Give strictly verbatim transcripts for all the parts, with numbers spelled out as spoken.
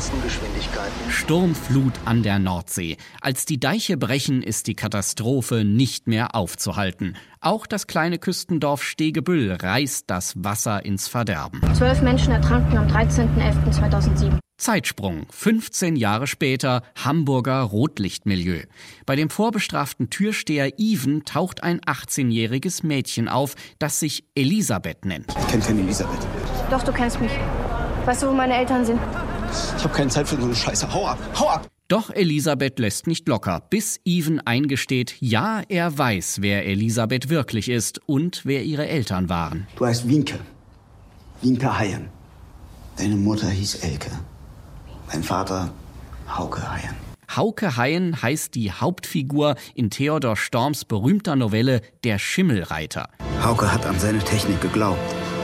Spitzengeschwindigkeiten. Sturmflut an der Nordsee. Als die Deiche brechen, ist die Katastrophe nicht mehr aufzuhalten. Auch das kleine Küstendorf Stegebüll reißt das Wasser ins Verderben. Zwölf Menschen ertranken am dreizehnten elften zweitausendsieben. Zeitsprung. fünfzehn Jahre später, Hamburger Rotlichtmilieu. Bei dem vorbestraften Türsteher Iven taucht ein achtzehnjähriges Mädchen auf, das sich Elisabeth nennt. Ich kenne keine Elisabeth. Doch, du kennst mich. Weißt du, wo meine Eltern sind? Ich habe keine Zeit für so eine Scheiße. Hau ab, hau ab! Doch Elisabeth lässt nicht locker, bis Iven eingesteht, ja, er weiß, wer Elisabeth wirklich ist und wer ihre Eltern waren. Du heißt Wienke. Wienke Hayen. Deine Mutter hieß Elke. Dein Vater Hauke Hayen. Hauke Hayen heißt die Hauptfigur in Theodor Storms berühmter Novelle Der Schimmelreiter. Hauke hat an seine Technik geglaubt.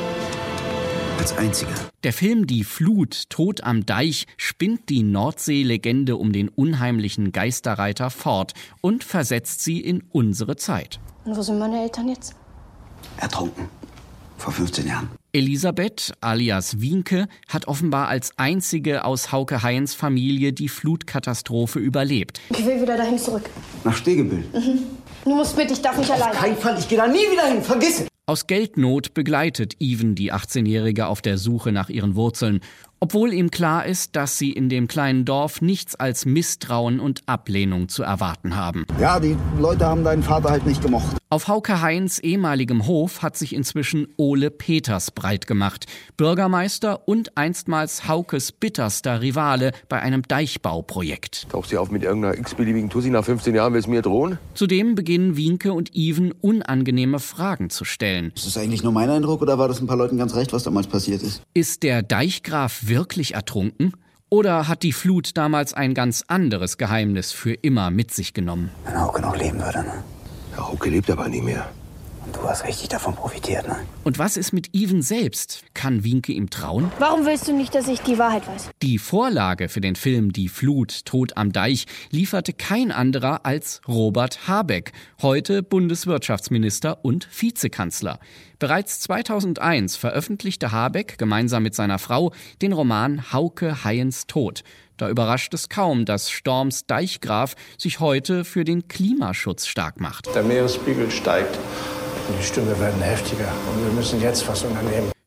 Als einziger. Der Film Die Flut, Tod am Deich spinnt die Nordsee-Legende um den unheimlichen Geisterreiter fort und versetzt sie in unsere Zeit. Und wo sind meine Eltern jetzt? Ertrunken. Vor fünfzehn Jahren. Elisabeth, alias Wienke, hat offenbar als einzige aus Hauke Hayens Familie die Flutkatastrophe überlebt. Ich will wieder dahin zurück. Nach Stegebüll. Mhm. Du musst mit, ich darf nicht allein. Auf keinen Fall, ich gehe da nie wieder hin, vergiss es! Aus Geldnot begleitet Iven die achtzehnjährige auf der Suche nach ihren Wurzeln, obwohl ihm klar ist, dass sie in dem kleinen Dorf nichts als Misstrauen und Ablehnung zu erwarten haben. Ja, die Leute haben deinen Vater halt nicht gemocht. Auf Hauke Hayens ehemaligem Hof hat sich inzwischen Ole Peters breit gemacht, Bürgermeister und einstmals Haukes bitterster Rivale bei einem Deichbauprojekt. Tauchst du auf mit irgendeiner x-beliebigen Tussi nach fünfzehn Jahren, will es mir drohen? Zudem beginnen Wienke und Iven unangenehme Fragen zu stellen. Ist das eigentlich nur mein Eindruck oder war das ein paar Leuten ganz recht, was damals passiert ist? Ist der Deichgraf wirklich ertrunken? Oder hat die Flut damals ein ganz anderes Geheimnis für immer mit sich genommen? Wenn Hauke noch leben würde, ne? Ja, Hauke lebt aber nicht mehr. Und du hast richtig davon profitiert, ne? Und was ist mit Iven selbst? Kann Wienke ihm trauen? Warum willst du nicht, dass ich die Wahrheit weiß? Die Vorlage für den Film Die Flut, Tod am Deich lieferte kein anderer als Robert Habeck, heute Bundeswirtschaftsminister und Vizekanzler. Bereits zweitausendeins veröffentlichte Habeck gemeinsam mit seiner Frau den Roman Hauke Hayens Tod. Da überrascht es kaum, dass Storms Deichgraf sich heute für den Klimaschutz stark macht. Der Meeresspiegel steigt und die Stürme werden heftiger und wir müssen jetzt was unternehmen.